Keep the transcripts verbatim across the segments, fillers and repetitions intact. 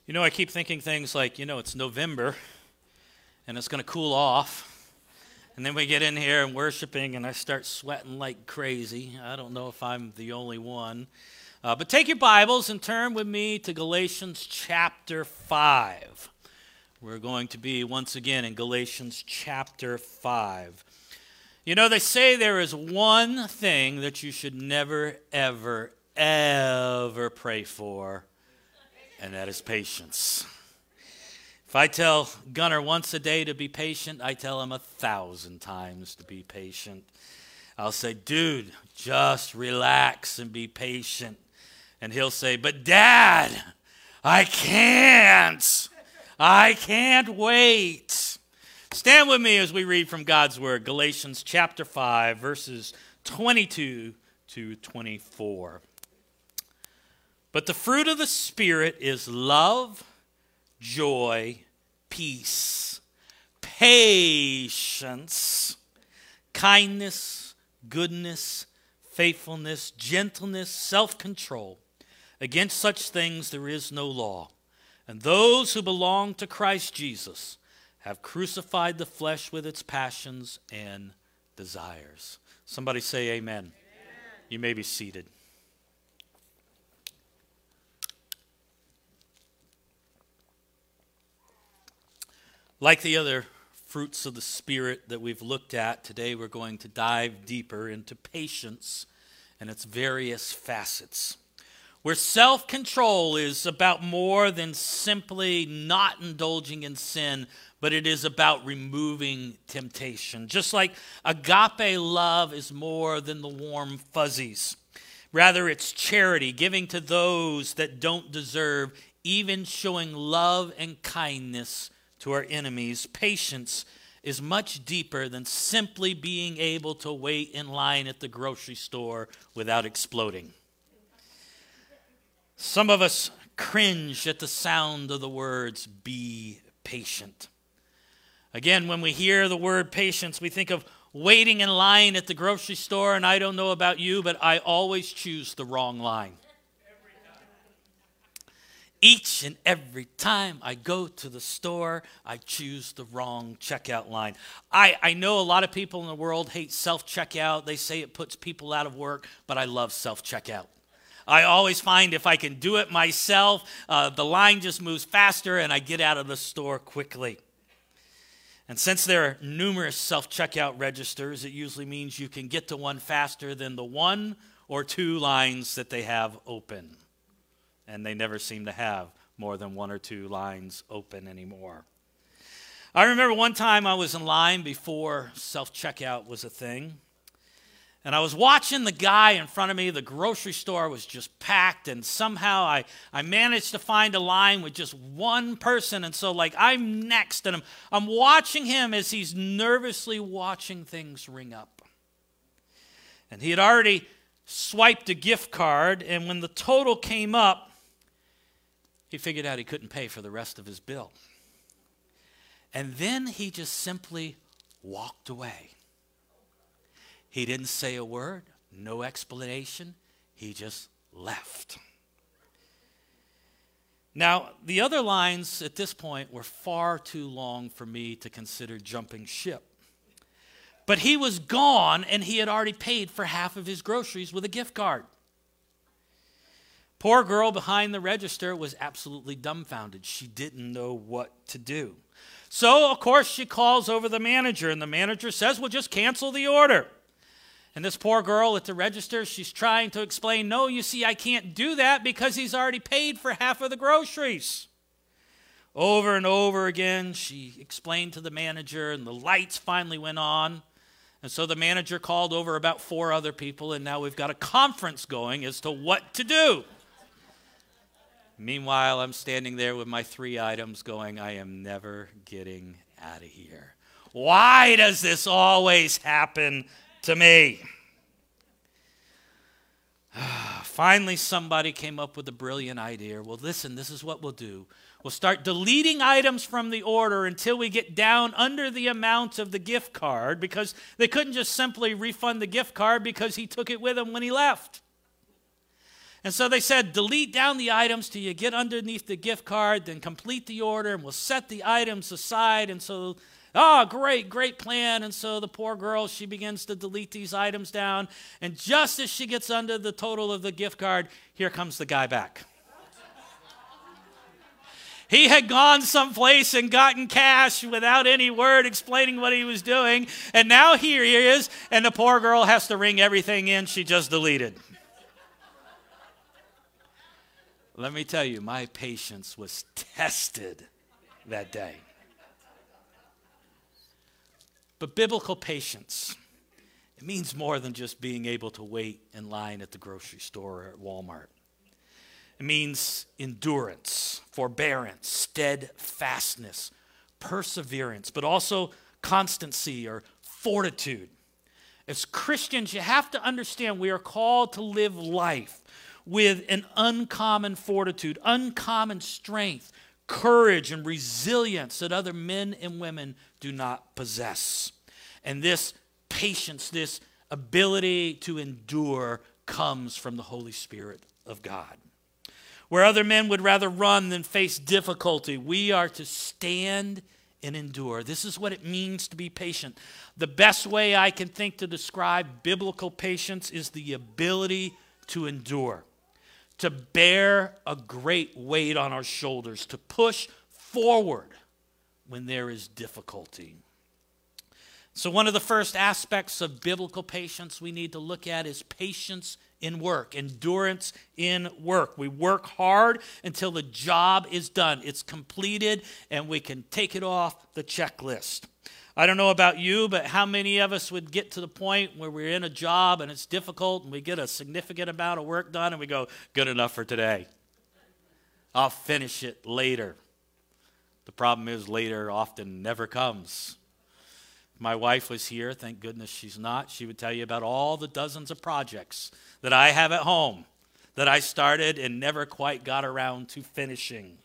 You know, I keep thinking things like, you know, it's November and it's going to cool off. And then we get in here and worshiping and I start sweating like crazy. I don't know if I'm the only one. Uh, but take your Bibles and turn with me to Galatians chapter five. We're going to be once again in Galatians chapter five. You know, they say there is one thing that you should never, ever, ever pray for, and that is patience. If I tell Gunnar once a day to be patient, I tell him a thousand times to be patient. I'll say, dude, just relax and be patient. And he'll say, but Dad, I can't. I can't wait. Stand with me as we read from God's Word, Galatians chapter five, verses twenty-two to twenty-four. But the fruit of the Spirit is love, joy, peace, patience, kindness, goodness, faithfulness, gentleness, self-control. Against such things there is no law. And those who belong to Christ Jesus have crucified the flesh with its passions and desires. Somebody say amen. Amen. You may be seated. Like the other fruits of the Spirit that we've looked at, today we're going to dive deeper into patience and its various facets. Where self-control is about more than simply not indulging in sin, but it is about removing temptation. Just like agape love is more than the warm fuzzies. Rather, it's charity, giving to those that don't deserve, even showing love and kindness to our enemies. Patience is much deeper than simply being able to wait in line at the grocery store without exploding. Some of us cringe at the sound of the words, be patient. Again, when we hear the word patience, we think of waiting in line at the grocery store, and I don't know about you, but I always choose the wrong line. Each and every time I go to the store, I choose the wrong checkout line. I, I know a lot of people in the world hate self-checkout. They say it puts people out of work, but I love self-checkout. I always find if I can do it myself, uh, the line just moves faster and I get out of the store quickly. And since there are numerous self-checkout registers, it usually means you can get to one faster than the one or two lines that they have open. And they never seem to have more than one or two lines open anymore. I remember one time I was in line before self-checkout was a thing. And I was watching the guy in front of me. The grocery store was just packed. And somehow I, I managed to find a line with just one person. And so like I'm next. And I'm, I'm watching him as he's nervously watching things ring up. And he had already swiped a gift card. And when the total came up, he figured out he couldn't pay for the rest of his bill. And then he just simply walked away. He didn't say a word, no explanation. He just left. Now, the other lines at this point were far too long for me to consider jumping ship. But he was gone, and he had already paid for half of his groceries with a gift card. Poor girl behind the register was absolutely dumbfounded. She didn't know what to do. So, of course, she calls over the manager, and the manager says, well, just cancel the order. And this poor girl at the register, she's trying to explain, no, you see, I can't do that because he's already paid for half of the groceries. Over and over again, she explained to the manager, and the lights finally went on. And so the manager called over about four other people, and now we've got a conference going as to what to do. Meanwhile, I'm standing there with my three items going, I am never getting out of here. Why does this always happen to me? Finally, somebody came up with a brilliant idea. Well, listen, this is what we'll do. We'll start deleting items from the order until we get down under the amount of the gift card, because they couldn't just simply refund the gift card because he took it with him when he left. And so they said, delete down the items till you get underneath the gift card, then complete the order, and we'll set the items aside. And so, oh, great, great plan. And so the poor girl, she begins to delete these items down. And just as she gets under the total of the gift card, here comes the guy back. He had gone someplace and gotten cash without any word explaining what he was doing. And now here he is, and the poor girl has to ring everything in she just deleted. Let me tell you, my patience was tested that day. But biblical patience, it means more than just being able to wait in line at the grocery store or at Walmart. It means endurance, forbearance, steadfastness, perseverance, but also constancy or fortitude. As Christians, you have to understand we are called to live life with an uncommon fortitude, uncommon strength, courage, and resilience that other men and women do not possess. And this patience, this ability to endure comes from the Holy Spirit of God. Where other men would rather run than face difficulty, we are to stand and endure. This is what it means to be patient. The best way I can think to describe biblical patience is the ability to endure, to bear a great weight on our shoulders, to push forward when there is difficulty. So one of the first aspects of biblical patience we need to look at is patience in work, endurance in work. We work hard until the job is done. It's completed, and we can take it off the checklist. I don't know about you, but how many of us would get to the point where we're in a job and it's difficult and we get a significant amount of work done and we go, good enough for today. I'll finish it later. The problem is later often never comes. My wife was here, thank goodness she's not. She would tell you about all the dozens of projects that I have at home that I started and never quite got around to finishing.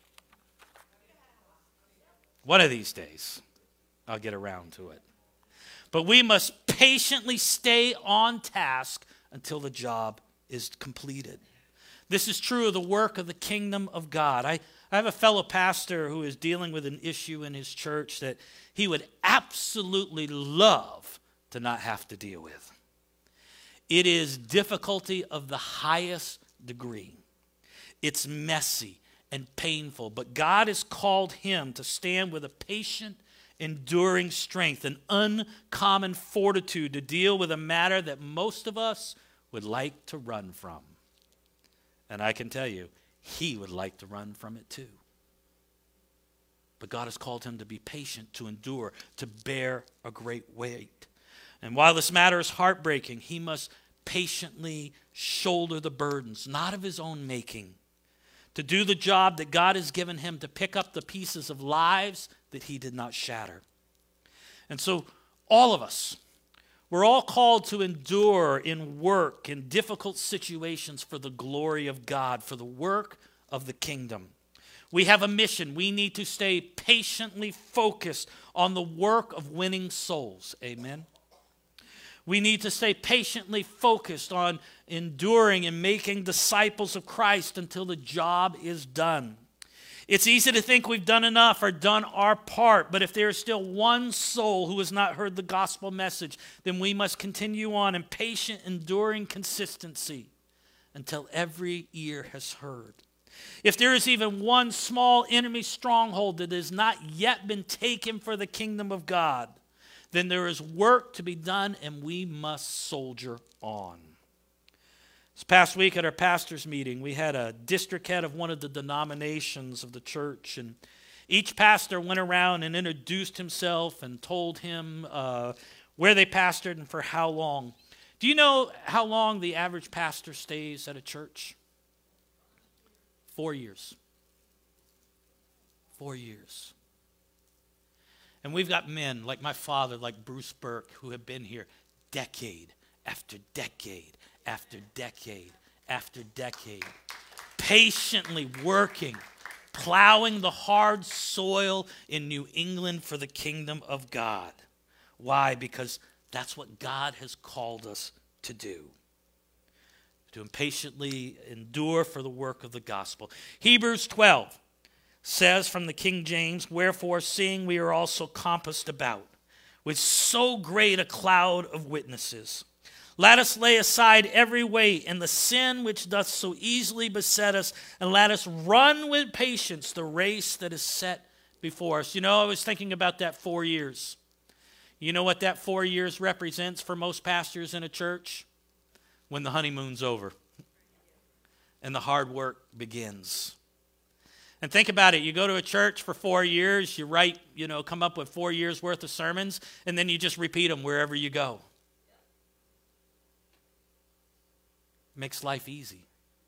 One of these days, I'll get around to it. But we must patiently stay on task until the job is completed. This is true of the work of the kingdom of God. I, I have a fellow pastor who is dealing with an issue in his church that he would absolutely love to not have to deal with. It is difficulty of the highest degree. It's messy and painful, but God has called him to stand with a patient, enduring strength, an uncommon fortitude to deal with a matter that most of us would like to run from. And I can tell you, he would like to run from it too. But God has called him to be patient, to endure, to bear a great weight. And while this matter is heartbreaking, he must patiently shoulder the burdens, not of his own making, to do the job that God has given him, to pick up the pieces of lives that he did not shatter. And so all of us, we're all called to endure in work, in difficult situations for the glory of God, for the work of the kingdom. We have a mission. We need to stay patiently focused on the work of winning souls. Amen. We need to stay patiently focused on enduring and making disciples of Christ until the job is done. It's easy to think we've done enough or done our part, but if there is still one soul who has not heard the gospel message, then we must continue on in patient, enduring consistency until every ear has heard. If there is even one small enemy stronghold that has not yet been taken for the kingdom of God, then there is work to be done and we must soldier on. This past week at our pastor's meeting, we had a district head of one of the denominations of the church, and each pastor went around and introduced himself and told him uh, where they pastored and for how long. Do you know how long the average pastor stays at a church? Four years. Four years. And we've got men like my father, like Bruce Burke, who have been here decade after decade after decade after decade, patiently working, plowing the hard soil in New England for the kingdom of God. Why? Because that's what God has called us to do. to impatiently endure for the work of the gospel. Hebrews twelve says from the King James, "Wherefore, seeing we are also compassed about with so great a cloud of witnesses, let us lay aside every weight and the sin which doth so easily beset us, and let us run with patience the race that is set before us." You know, I was thinking about that four years. You know what that four years represents for most pastors in a church? When the honeymoon's over and the hard work begins. And think about it. You go to a church for four years, you write, you know, come up with four years worth of sermons, and then you just repeat them wherever you go. Makes life easy.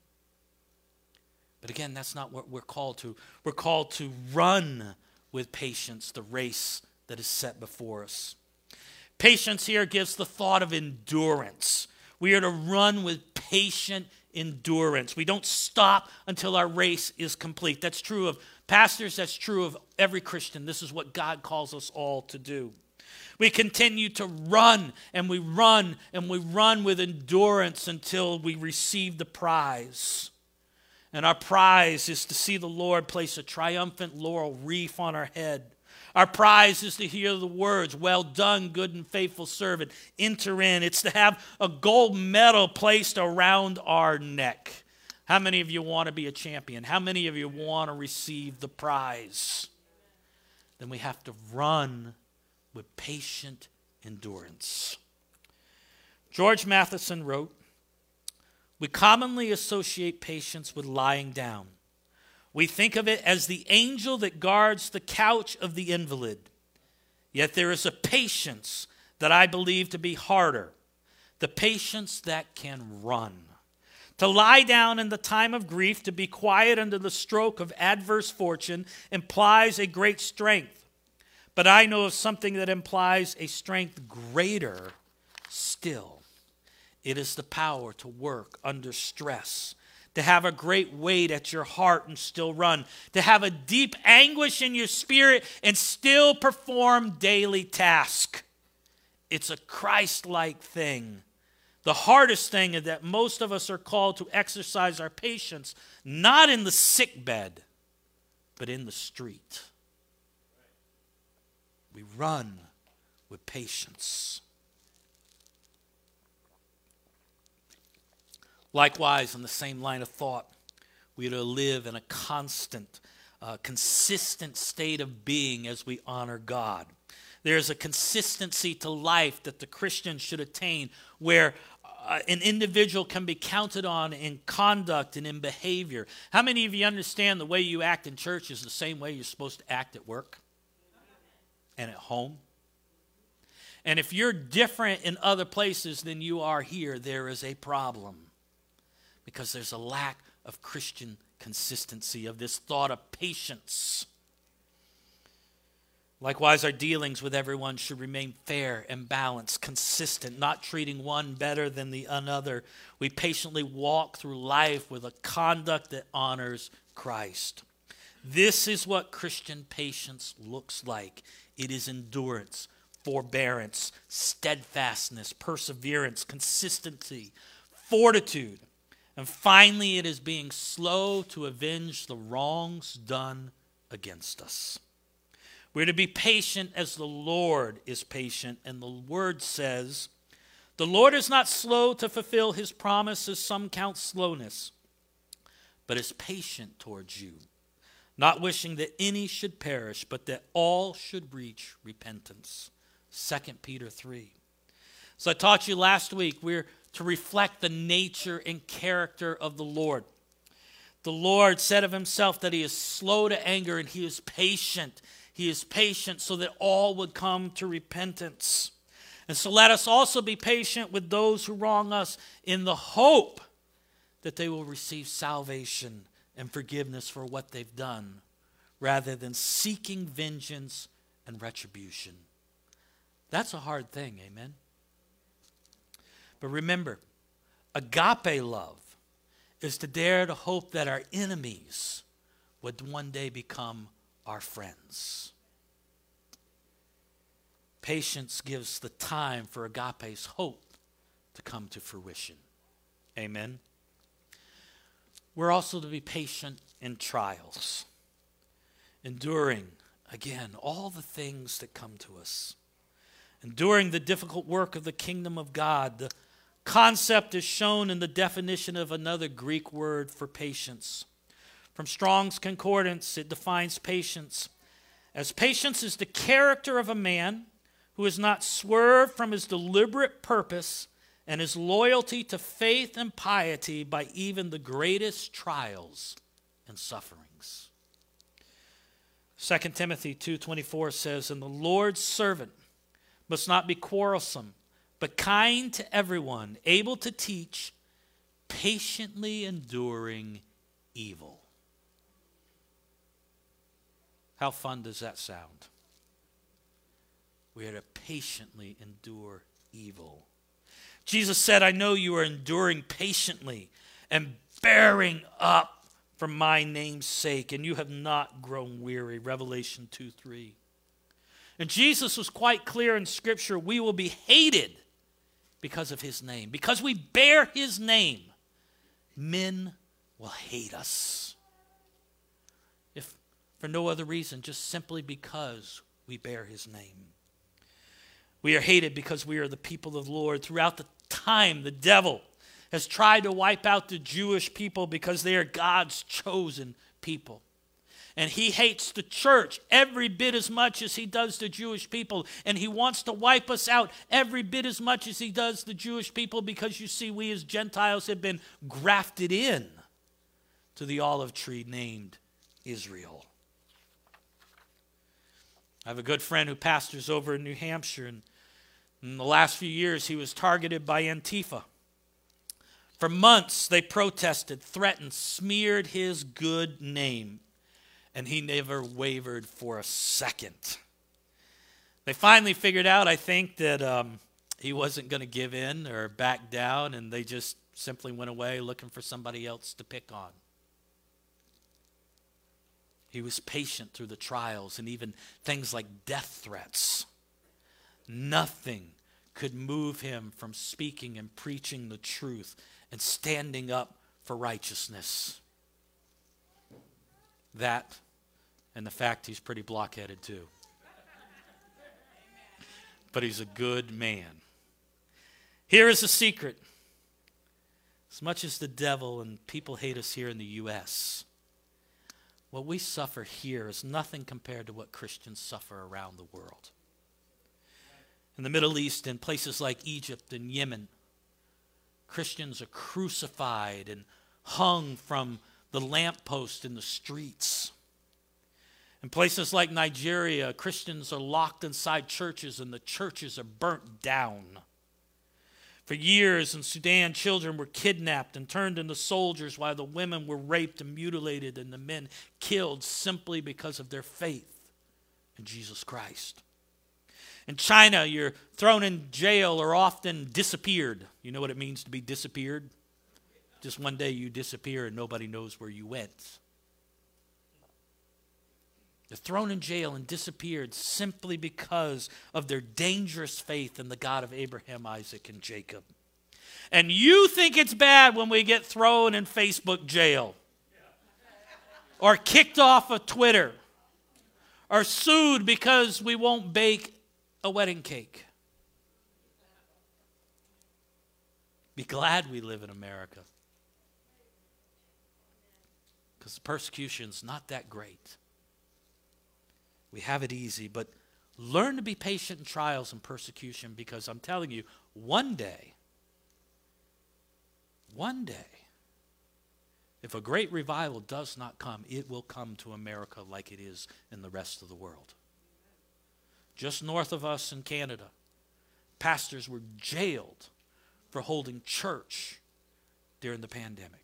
But again, that's not what we're called to. We're called to run with patience the race that is set before us. Patience here gives the thought of endurance. We are to run with patient endurance. We don't stop until our race is complete. That's true of pastors. That's true of every Christian. This is what God calls us all to do. We continue to run, and we run, and we run with endurance until we receive the prize. And our prize is to see the Lord place a triumphant laurel wreath on our head. Our prize is to hear the words, "Well done, good and faithful servant. Enter in." It's to have a gold medal placed around our neck. How many of you want to be a champion? How many of you want to receive the prize? Then we have to run with patient endurance. George Matheson wrote, "We commonly associate patience with lying down. We think of it as the angel that guards the couch of the invalid. Yet there is a patience that I believe to be harder, the patience that can run. To lie down in the time of grief, to be quiet under the stroke of adverse fortune, implies a great strength. But I know of something that implies a strength greater still. It is the power to work under stress, to have a great weight at your heart and still run, to have a deep anguish in your spirit and still perform daily tasks. It's a Christ-like thing. The hardest thing is that most of us are called to exercise our patience, not in the sick bed, but in the street. We run with patience. Likewise, in the same line of thought, we are to live in a constant, uh, consistent state of being as we honor God. There's a consistency to life that the Christian should attain where uh, an individual can be counted on in conduct and in behavior. How many of you understand the way you act in church is the same way you're supposed to act at work and at home? And if you're different in other places than you are here, there is a problem. Because there's a lack of Christian consistency, of this thought of patience. Likewise, our dealings with everyone should remain fair and balanced, consistent, not treating one better than the another. We patiently walk through life with a conduct that honors Christ. This is what Christian patience looks like. It is endurance, forbearance, steadfastness, perseverance, consistency, fortitude. And finally, it is being slow to avenge the wrongs done against us. We're to be patient as the Lord is patient. And the word says, "The Lord is not slow to fulfill his promise, as some count slowness, but is patient towards you, not wishing that any should perish, but that all should reach repentance." Second Peter three. So I taught you last week, we're to reflect the nature and character of the Lord. The Lord said of himself that he is slow to anger and he is patient. He is patient so that all would come to repentance. And so let us also be patient with those who wrong us in the hope that they will receive salvation and forgiveness for what they've done, rather than seeking vengeance and retribution. That's a hard thing, amen? But remember, agape love is to dare to hope that our enemies would one day become our friends. Patience gives the time for agape's hope to come to fruition. Amen. We're also to be patient in trials, enduring, again, all the things that come to us. Enduring the difficult work of the kingdom of God. The concept is shown in the definition of another Greek word for patience. From Strong's Concordance, it defines patience as patience is the character of a man who has not swerved from his deliberate purpose and his loyalty to faith and piety by even the greatest trials and sufferings. Second Timothy two twenty-four says, "And the Lord's servant must not be quarrelsome, but kind to everyone, able to teach, patiently enduring evil." How fun does that sound? We are to patiently endure evil. Jesus said, "I know you are enduring patiently and bearing up for my name's sake, and you have not grown weary." Revelation two three. And Jesus was quite clear in Scripture, we will be hated because of his name. Because we bear his name, men will hate us. If for no other reason, just simply because we bear his name. We are hated because we are the people of the Lord. Throughout the time, the devil has tried to wipe out the Jewish people because they are God's chosen people. And he hates the church every bit as much as he does the Jewish people. And he wants to wipe us out every bit as much as he does the Jewish people, because you see, we as Gentiles have been grafted in to the olive tree named Israel. I have a good friend who pastors over in New Hampshire, and in the last few years he was targeted by Antifa. For months they protested, threatened, smeared his good name, and he never wavered for a second. They finally figured out, I think, that um, he wasn't going to give in or back down, and they just simply went away looking for somebody else to pick on. He was patient through the trials and even things like death threats. Nothing could move him from speaking and preaching the truth and standing up for righteousness. That and the fact he's pretty blockheaded too. But he's a good man. Here is the secret. As much as the devil and people hate us here in the U S, what we suffer here is nothing compared to what Christians suffer around the world. In the Middle East, in places like Egypt and Yemen, Christians are crucified and hung from the lamppost in the streets. In places like Nigeria, Christians are locked inside churches and the churches are burnt down. For years in Sudan, children were kidnapped and turned into soldiers, while the women were raped and mutilated and the men killed simply because of their faith in Jesus Christ. In China, you're thrown in jail or often disappeared. You know what it means to be disappeared? Just one day you disappear and nobody knows where you went. They're thrown in jail and disappeared simply because of their dangerous faith in the God of Abraham, Isaac, and Jacob. And you think it's bad when we get thrown in Facebook jail, or kicked off of Twitter, or sued because we won't bake a wedding cake. Be glad we live in America, because the persecution's not that great. We have it easy, but learn to be patient in trials and persecution, because I'm telling you, one day, one day, if a great revival does not come, it will come to America like it is in the rest of the world. Just north of us in Canada, pastors were jailed for holding church during the pandemic.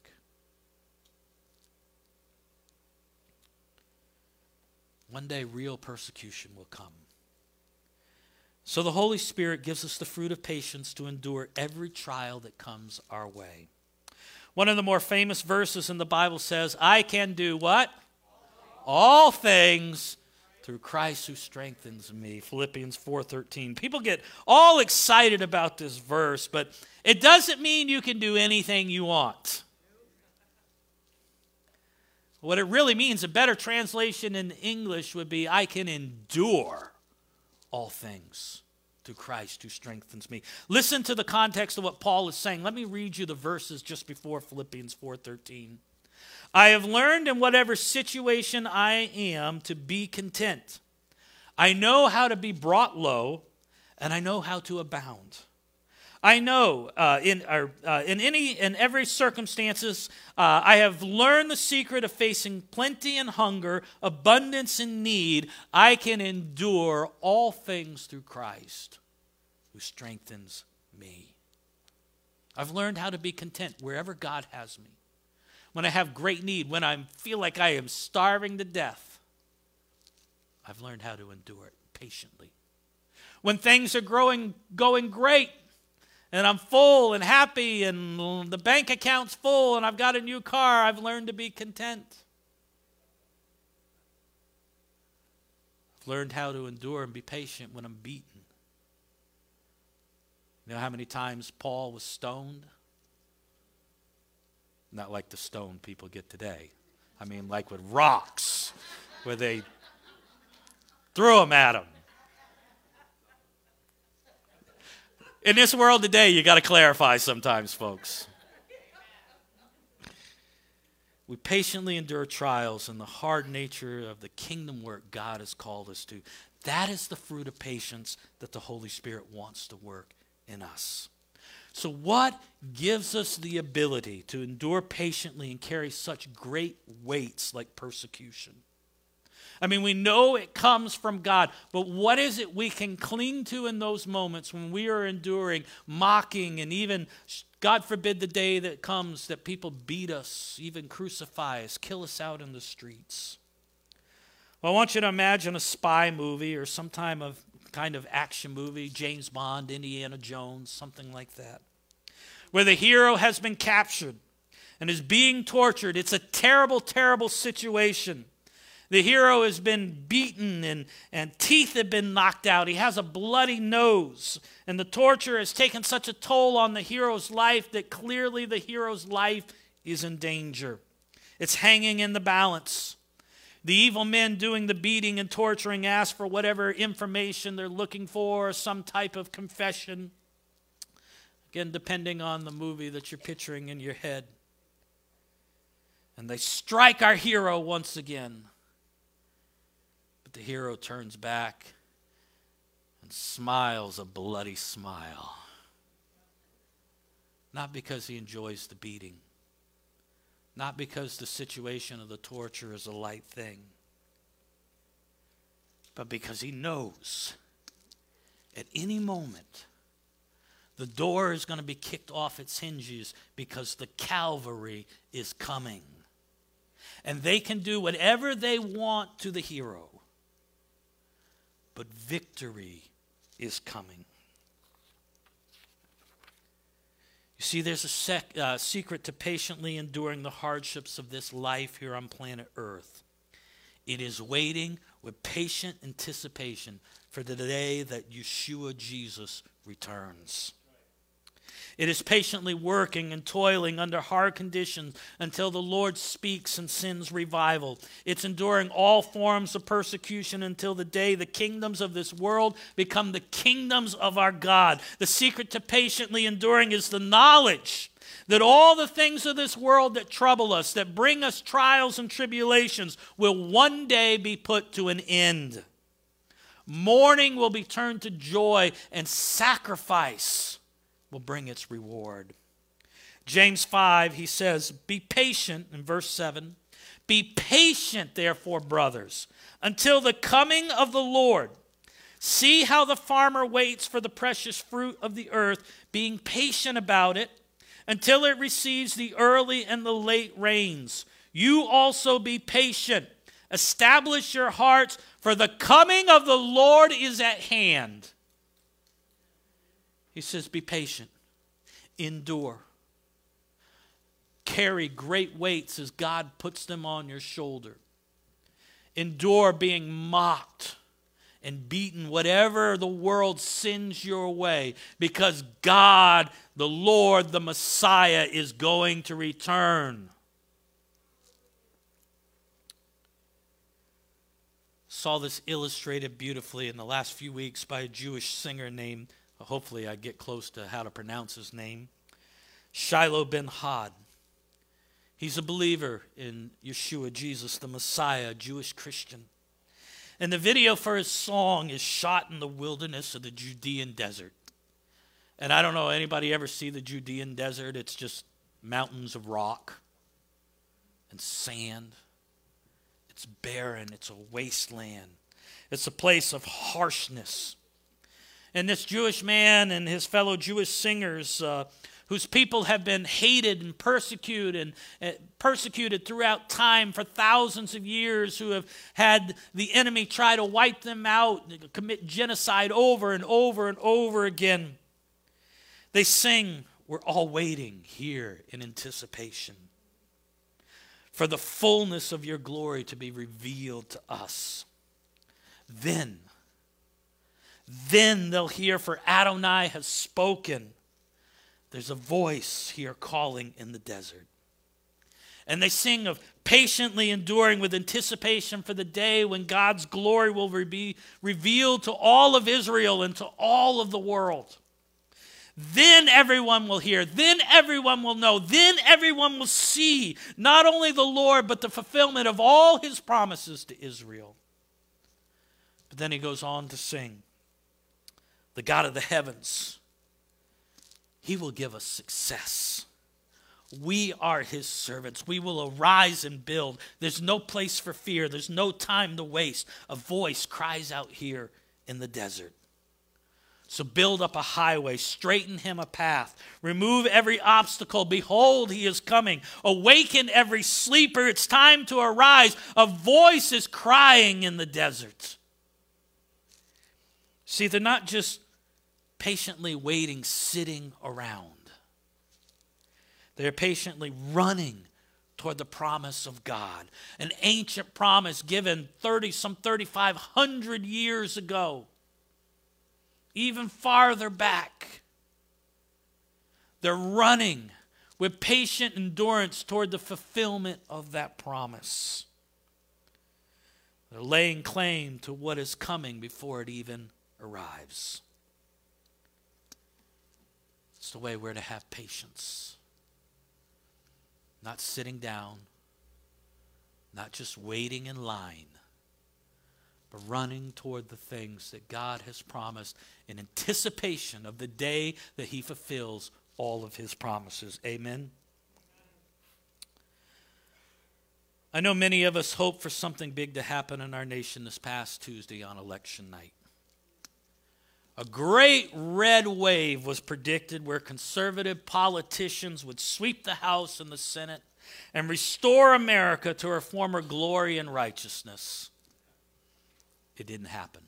One day, real persecution will come. So the Holy Spirit gives us the fruit of patience to endure every trial that comes our way. One of the more famous verses in the Bible says, I can do what? All things through Christ who strengthens me. Philippians four thirteen. People get all excited about this verse, but it doesn't mean you can do anything you want. What it really means, a better translation in English would be, I can endure all things through Christ who strengthens me. Listen to the context of what Paul is saying. Let me read you the verses just before Philippians four thirteen. I have learned in whatever situation I am to be content. I know how to be brought low, and I know how to abound. I know uh, in uh, uh, in any in every circumstances, uh, I have learned the secret of facing plenty and hunger, abundance and need. I can endure all things through Christ, who strengthens me. I've learned how to be content wherever God has me. When I have great need, when I feel like I am starving to death, I've learned how to endure it patiently. When things are growing, going great, and I'm full and happy, and the bank account's full, and I've got a new car, I've learned to be content. I've learned how to endure and be patient when I'm beaten. You know how many times Paul was stoned? Not like the stone people get today. I mean, like with rocks, where they threw them at him. In this world today, you got to clarify sometimes, folks. We patiently endure trials in the hard nature of the kingdom work God has called us to. That is the fruit of patience that the Holy Spirit wants to work in us. So what gives us the ability to endure patiently and carry such great weights like persecution? I mean, we know it comes from God, but what is it we can cling to in those moments when we are enduring mocking, and even, God forbid, the day that comes that people beat us, even crucify us, kill us out in the streets? Well, I want you to imagine a spy movie or some time of kind of action movie, James Bond, Indiana Jones, something like that, where the hero has been captured and is being tortured. It's a terrible, terrible situation. The hero has been beaten and, and teeth have been knocked out. He has a bloody nose. And the torture has taken such a toll on the hero's life that clearly the hero's life is in danger. It's hanging in the balance. The evil men doing the beating and torturing ask for whatever information they're looking for, some type of confession. Again, depending on the movie that you're picturing in your head. And they strike our hero once again. But the hero turns back and smiles a bloody smile. Not because he enjoys the beating. Not because the situation of the torture is a light thing. But because he knows at any moment the door is going to be kicked off its hinges because the cavalry is coming. And they can do whatever they want to the hero. But victory is coming. You see, there's a sec, uh, secret to patiently enduring the hardships of this life here on planet Earth. It is waiting with patient anticipation for the day that Yeshua Jesus returns. It is patiently working and toiling under hard conditions until the Lord speaks and sends revival. It's enduring all forms of persecution until the day the kingdoms of this world become the kingdoms of our God. The secret to patiently enduring is the knowledge that all the things of this world that trouble us, that bring us trials and tribulations, will one day be put to an end. Mourning will be turned to joy, and sacrifice will bring its reward. James five, he says, be patient, in verse seven. Be patient, therefore, brothers, until the coming of the Lord. See how the farmer waits for the precious fruit of the earth, being patient about it, until it receives the early and the late rains. You also be patient. Establish your hearts, for the coming of the Lord is at hand. He says, be patient, endure, carry great weights as God puts them on your shoulder. Endure being mocked and beaten, whatever the world sends your way, because God, the Lord, the Messiah, is going to return. saw this illustrated beautifully in the last few weeks by a Jewish singer named, hopefully I get close to how to pronounce his name, Shiloh ben Had. He's a believer in Yeshua, Jesus, the Messiah, a Jewish Christian. And the video for his song is shot in the wilderness of the Judean desert. And I don't know, anybody ever see the Judean desert? It's just mountains of rock and sand. It's barren. It's a wasteland. It's a place of harshness. And this Jewish man and his fellow Jewish singers, uh, whose people have been hated and persecuted and uh, persecuted throughout time for thousands of years, who have had the enemy try to wipe them out, commit genocide over and over and over again. They sing, "We're all waiting here in anticipation for the fullness of your glory to be revealed to us. Then, then they'll hear, for Adonai has spoken." There's a voice here calling in the desert. And they sing of patiently enduring with anticipation for the day when God's glory will be revealed to all of Israel and to all of the world. Then everyone will hear. Then everyone will know. Then everyone will see not only the Lord, but the fulfillment of all his promises to Israel. But then he goes on to sing, the God of the heavens, he will give us success. We are his servants. We will arise and build. There's no place for fear. There's no time to waste. A voice cries out here in the desert. So build up a highway, straighten him a path, remove every obstacle. Behold, he is coming. Awaken every sleeper. It's time to arise. A voice is crying in the desert. See, they're not just patiently waiting, sitting around. They're patiently running toward the promise of God. An ancient promise given thirty, some thirty-five hundred years ago. Even farther back. They're running with patient endurance toward the fulfillment of that promise. They're laying claim to what is coming before it even arrives. It's the way we're to have patience. Not sitting down, not just waiting in line, but running toward the things that God has promised in anticipation of the day that he fulfills all of his promises. Amen. I know many of us hope for something big to happen in our nation this past Tuesday on election night. A great red wave was predicted where conservative politicians would sweep the House and the Senate and restore America to her former glory and righteousness. It didn't happen.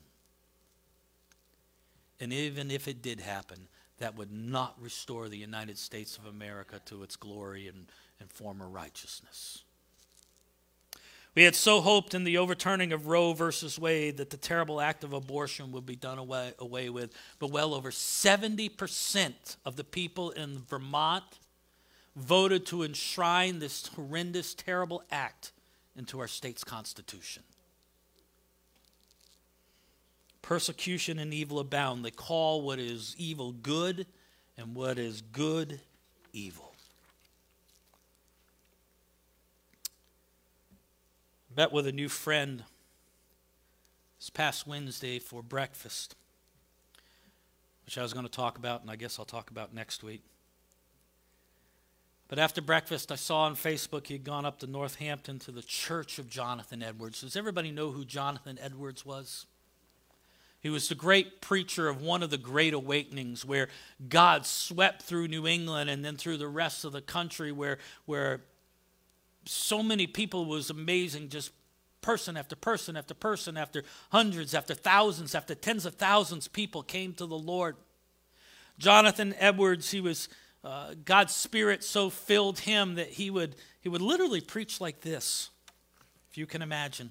And even if it did happen, that would not restore the United States of America to its glory and, and former righteousness. We had so hoped in the overturning of Roe versus Wade that the terrible act of abortion would be done away, away with, but well over seventy percent of the people in Vermont voted to enshrine this horrendous, terrible act into our state's constitution. Persecution and evil abound. They call what is evil good and what is good evil. Met with a new friend this past Wednesday for breakfast, which I was going to talk about, and I guess I'll talk about next week. But after breakfast, I saw on Facebook he had gone up to Northampton to the Church of Jonathan Edwards. Does everybody know who Jonathan Edwards was? He was the great preacher of one of the great awakenings where God swept through New England and then through the rest of the country where, where so many people. Was amazing, just person after person after person, after hundreds, after thousands, after tens of thousands, people came to the Lord. Jonathan Edwards, he was, uh, God's Spirit so filled him that he would, he would literally preach like this, if you can imagine.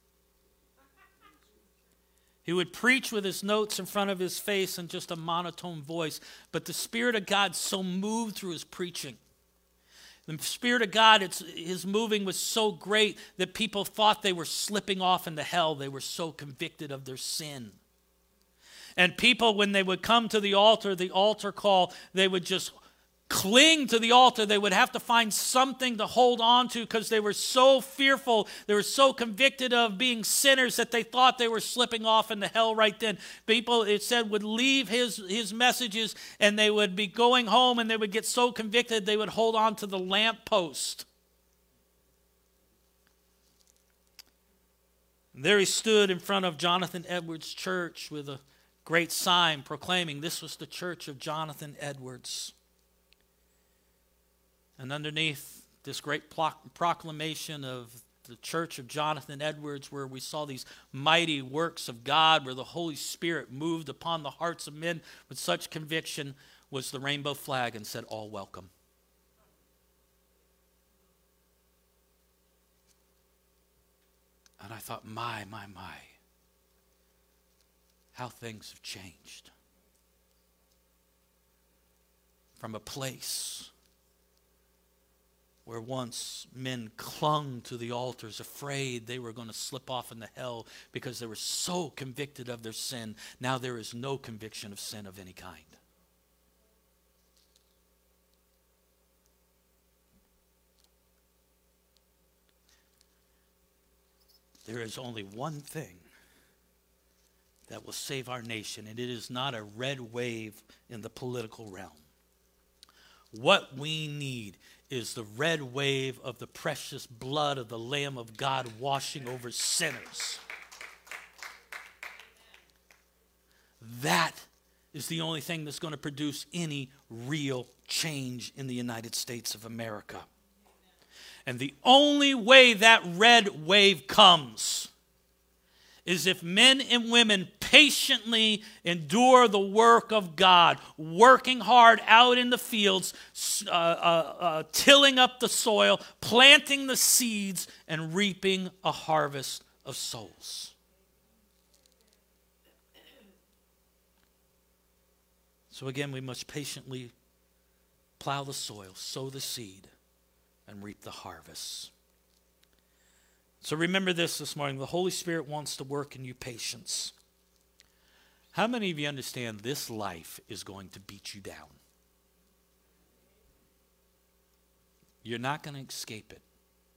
He would preach with his notes in front of his face in just a monotone voice, but the Spirit of God so moved through his preaching The Spirit of God, it's, his moving was so great that people thought they were slipping off into hell. They were so convicted of their sin. And people, when they would come to the altar, the altar call, they would just cling to the altar. They would have to find something to hold on to because they were so fearful. They were so convicted of being sinners that they thought they were slipping off into hell right then. People, it said, would leave his, his messages and they would be going home and they would get so convicted they would hold on to the lamppost. There he stood in front of Jonathan Edwards' church with a great sign proclaiming this was the church of Jonathan Edwards. And underneath this great proclamation of the church of Jonathan Edwards, where we saw these mighty works of God, where the Holy Spirit moved upon the hearts of men with such conviction, was the rainbow flag and said, all welcome. And I thought, my, my, my, how things have changed. From a place where once men clung to the altars, afraid they were going to slip off into hell because they were so convicted of their sin. Now there is no conviction of sin of any kind. There is only one thing that will save our nation, and it is not a red wave in the political realm. What we need is the red wave of the precious blood of the Lamb of God washing over sinners. That is the only thing that's going to produce any real change in the United States of America. And the only way that red wave comes is if men and women patiently endure the work of God, working hard out in the fields, uh, uh, uh, tilling up the soil, planting the seeds, and reaping a harvest of souls. So again, we must patiently plow the soil, sow the seed, and reap the harvest. So remember this this morning. The Holy Spirit wants to work in you patience. How many of you understand this life is going to beat you down? You're not going to escape it.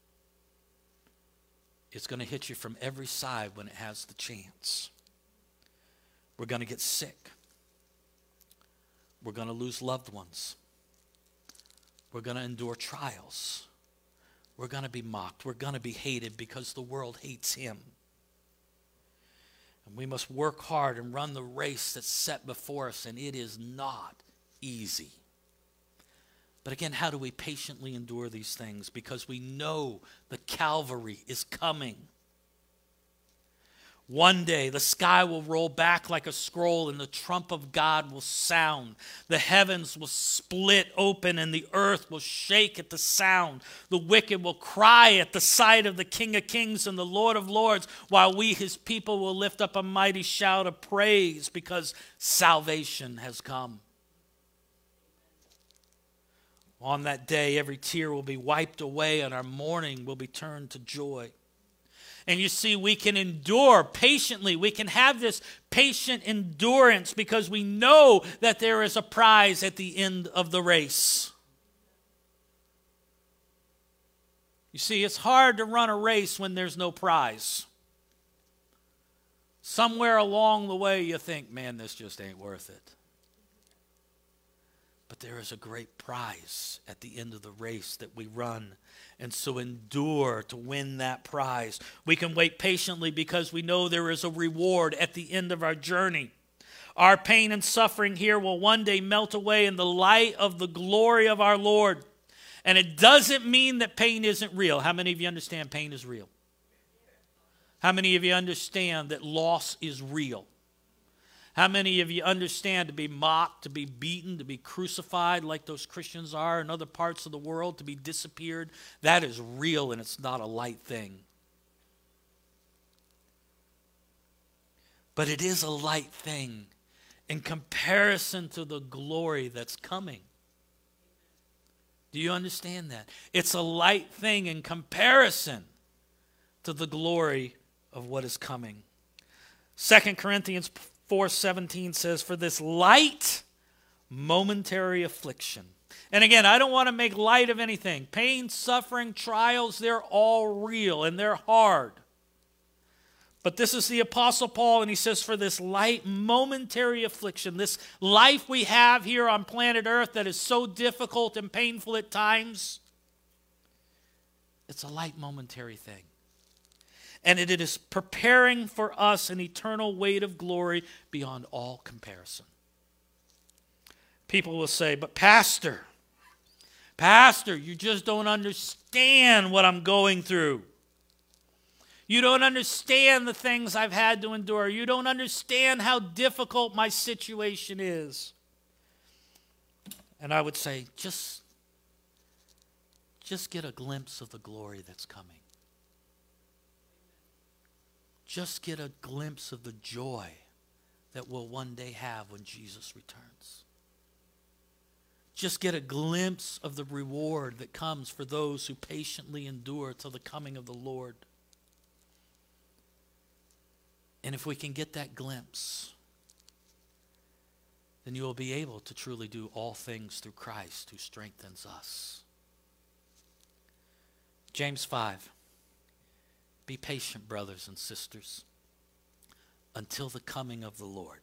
It's going to hit you from every side when it has the chance. We're going to get sick. We're going to lose loved ones. We're going to endure trials. We're going to be mocked. We're going to be hated because the world hates him. And we must work hard and run the race that's set before us, and it is not easy. But again, how do we patiently endure these things? Because we know the Calvary is coming. One day the sky will roll back like a scroll and the trump of God will sound. The heavens will split open and the earth will shake at the sound. The wicked will cry at the sight of the King of Kings and the Lord of Lords, while we, his people, will lift up a mighty shout of praise because salvation has come. On that day, every tear will be wiped away and our mourning will be turned to joy. And you see, we can endure patiently. We can have this patient endurance because we know that there is a prize at the end of the race. You see, it's hard to run a race when there's no prize. Somewhere along the way you think, man, this just ain't worth it. But there is a great prize at the end of the race that we run. And so endure to win that prize. We can wait patiently because we know there is a reward at the end of our journey. Our pain and suffering here will one day melt away in the light of the glory of our Lord. And it doesn't mean that pain isn't real. How many of you understand pain is real? How many of you understand that loss is real? How many of you understand to be mocked, to be beaten, to be crucified like those Christians are in other parts of the world, to be disappeared? That is real and it's not a light thing. But it is a light thing in comparison to the glory that's coming. Do you understand that? It's a light thing in comparison to the glory of what is coming. Second Corinthians four seventeen says, for this light momentary affliction. And again, I don't want to make light of anything. Pain, suffering, trials, they're all real and they're hard. But this is the Apostle Paul, and he says, for this light momentary affliction, this life we have here on planet Earth that is so difficult and painful at times, it's a light momentary thing. And it is preparing for us an eternal weight of glory beyond all comparison. People will say, but Pastor, Pastor, you just don't understand what I'm going through. You don't understand the things I've had to endure. You don't understand how difficult my situation is. And I would say, just, just get a glimpse of the glory that's coming. Just get a glimpse of the joy that we'll one day have when Jesus returns. Just get a glimpse of the reward that comes for those who patiently endure till the coming of the Lord. And if we can get that glimpse, then you will be able to truly do all things through Christ who strengthens us. James five. Be patient, brothers and sisters, until the coming of the Lord.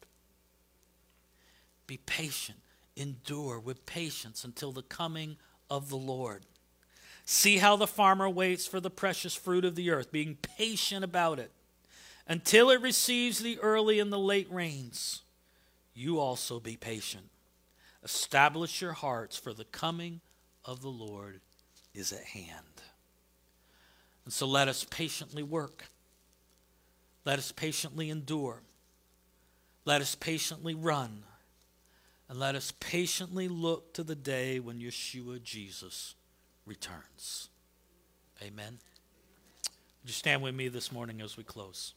Be patient. Endure with patience until the coming of the Lord. See how the farmer waits for the precious fruit of the earth, being patient about it, until it receives the early and the late rains. You also be patient. Establish your hearts, for the coming of the Lord is at hand. And so let us patiently work. Let us patiently endure. Let us patiently run. And let us patiently look to the day when Yeshua Jesus returns. Amen. Would you stand with me this morning as we close?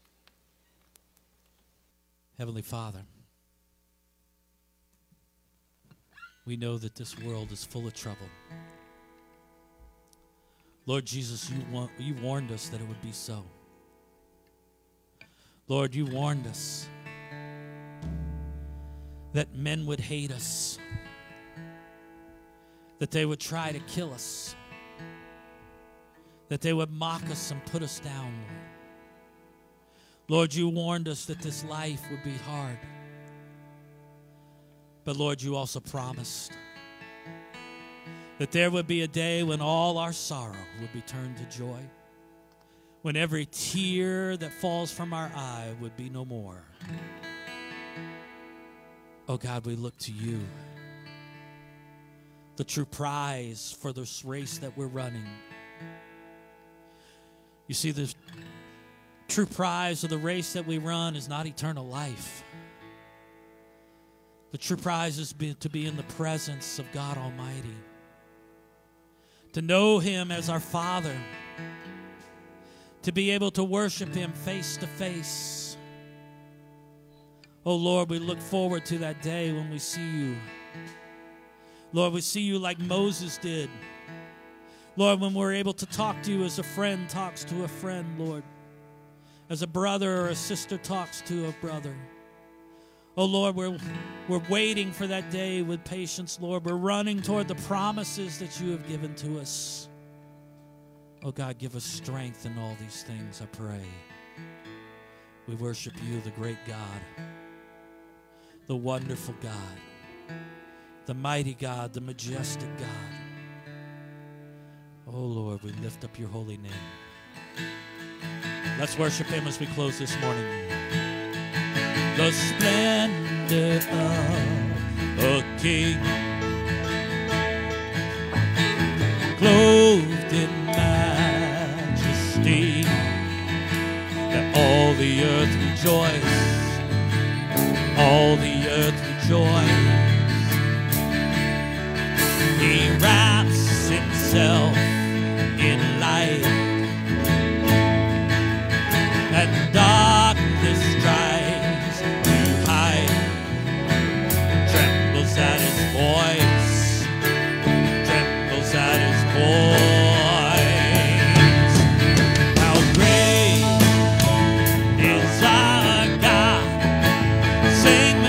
Heavenly Father, we know that this world is full of trouble. Lord Jesus, you, want, you warned us that it would be so. Lord, you warned us that men would hate us, that they would try to kill us, that they would mock us and put us down, Lord. Lord, you warned us that this life would be hard. But Lord, you also promised that there would be a day when all our sorrow would be turned to joy, when every tear that falls from our eye would be no more. Oh God, we look to you, the true prize for this race that we're running. You see, the true prize of the race that we run is not eternal life. The true prize is be, to be in the presence of God Almighty, to know Him as our Father, to be able to worship Him face to face. Oh Lord, we look forward to that day when we see you. Lord, we see you like Moses did. Lord, when we're able to talk to you as a friend talks to a friend, Lord, as a brother or a sister talks to a brother. Oh Lord, we're, we're waiting for that day with patience, Lord. We're running toward the promises that you have given to us. Oh God, give us strength in all these things, I pray. We worship you, the great God, the wonderful God, the mighty God, the majestic God. Oh Lord, we lift up your holy name. Let's worship him as we close this morning. The splendor of a king, clothed in majesty, that all the earth rejoice, all the earth rejoice. He wraps himself in light, and darkness tries to hide, trembles at his voice, trembles at sing